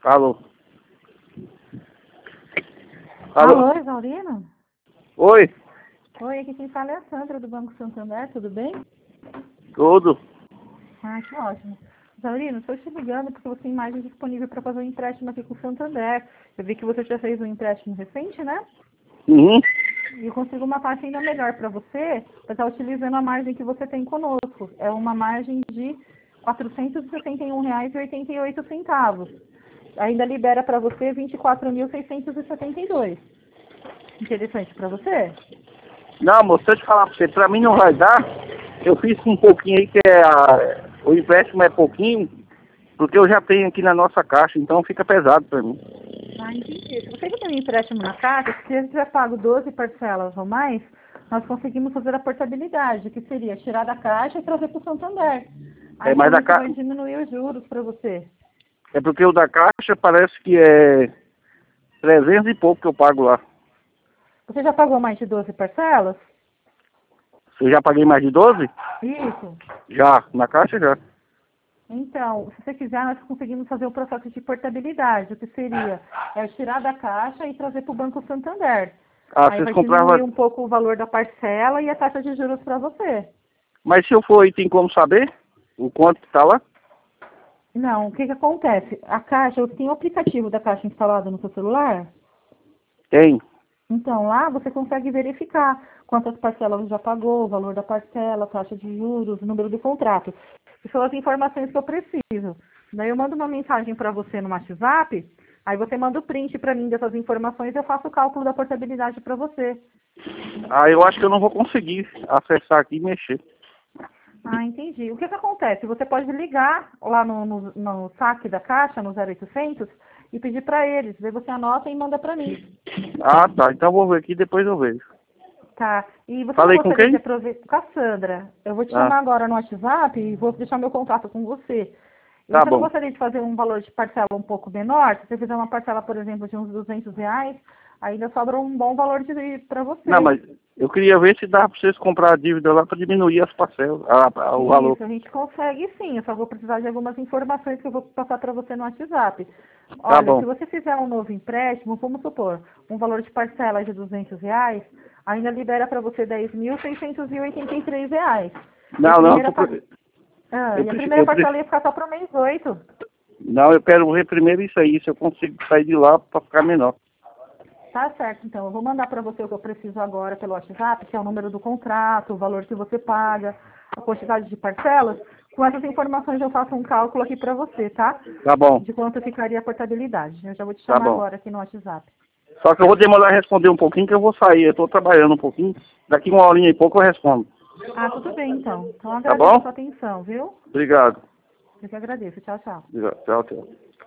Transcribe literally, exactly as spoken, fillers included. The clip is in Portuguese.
Alô? Alô? Alô, Exaurino? Oi? Oi, aqui quem fala é a Sandra do Banco Santander, tudo bem? Tudo? Ah, que ótimo. Exaurino, estou te ligando porque você tem imagem disponível para fazer um empréstimo aqui com o Santander. Eu vi que você já fez um empréstimo recente, né? Uhum. E eu consigo uma taxa ainda melhor para você, para estar utilizando a margem que você tem conosco. É uma margem de quatrocentos e setenta e um reais e oitenta e oito centavos. Ainda libera para você vinte e quatro mil seiscentos e setenta e dois. Interessante para você? Não, moço, deixa eu te falar pra você, pra mim não vai dar. Eu fiz um pouquinho aí, que é a... o empréstimo é pouquinho, porque eu já tenho aqui na nossa caixa, então fica pesado pra mim. Ah, entendi. Se você tem um empréstimo na caixa, se você tiver pago doze parcelas ou mais, nós conseguimos fazer a portabilidade, que seria tirar da caixa e trazer para o Santander. É, Aí mas com da isso ca... vai diminuir os juros para você. é porque o da caixa parece que é trezentos e pouco que eu pago lá. Você já pagou mais de doze parcelas? Eu já paguei mais de doze? Isso. Já, na caixa já. Então, se você quiser, nós conseguimos fazer o processo de portabilidade, o que seria é tirar da caixa e trazer para o Banco Santander. Ah, Aí vocês vai diminuir compravam... um pouco o valor da parcela e a taxa de juros para você. Mas se eu for aí, tem como saber o quanto que tá lá? Não, o que que acontece? A caixa, você tem o aplicativo da caixa instalado no seu celular? Tem. Então, lá você consegue verificar quantas parcelas você já pagou, o valor da parcela, taxa de juros, o número do contrato. Essas são as informações que eu preciso. Daí eu mando uma mensagem para você no WhatsApp, aí você manda o print para mim dessas informações e eu faço o cálculo da portabilidade para você. Ah, eu acho que eu não vou conseguir acessar aqui e mexer. Ah, entendi. O que que acontece? Você pode ligar lá no, no, no saque da caixa, no zero oitocentos, e pedir para eles. Daí você anota e manda para mim. Ah, tá. Então eu vou ver aqui e depois eu vejo. Tá. E você não Falei com gostaria de quem? aproveitar... Com a Sandra. Eu vou te Ah, chamar agora no WhatsApp e vou deixar meu contato com você. E tá você não bom. gostaria de fazer um valor de parcela um pouco menor? Se você fizer uma parcela, por exemplo, de uns duzentos reais, ainda sobra um bom valor para Não, você. mas eu queria ver se dá pra vocês comprar a dívida lá pra diminuir as parcelas, a, a, o valor. Isso, a gente consegue sim. Eu só vou precisar de algumas informações que eu vou passar para você no WhatsApp. Tá Olha, bom. se você fizer um novo empréstimo, vamos supor, um valor de parcela de duzentos reais, ainda libera para você dez mil seiscentos e oitenta e três reais. E a Não, não, primeira, tô, par- pre- ah, eu, e a preci- primeira eu, pre- parcela ia ficar só para o mês oito. não, eu quero ver primeiro isso aí, se eu consigo sair de lá pra ficar menor. Tá certo, então. Eu vou mandar para você o que eu preciso agora pelo WhatsApp, que é o número do contrato, o valor que você paga, a quantidade de parcelas. Com essas informações eu faço um cálculo aqui para você, tá? Tá bom, De quanto ficaria a portabilidade. Eu já vou te tá chamar bom. agora aqui no WhatsApp. Só que eu vou demorar a responder um pouquinho que eu vou sair, eu tô trabalhando um pouquinho. Daqui uma horinha e pouco eu respondo. Ah, tudo bem, então. Então eu Tá agradeço a bom? sua atenção, viu? Obrigado. Eu que agradeço. Tchau, tchau. Obrigado. Tchau, tchau.